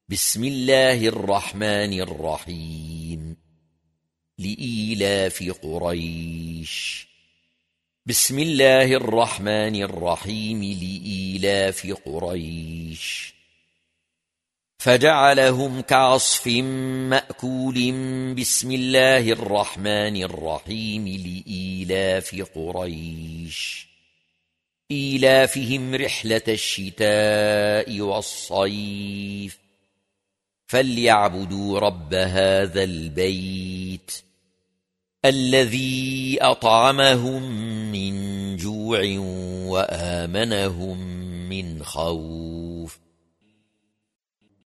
بسم الله الرحمن الرحيم. لإيلاف قريش. بسم الله الرحمن الرحيم. لإيلاف قريش فجعلهم كعصف مأكول. بسم الله الرحمن الرحيم. لإيلاف قريش إيلافهم رحلة الشتاء والصيف فليعبدوا رب هذا البيت الذي أطعمهم من جوع وآمنهم من خوف.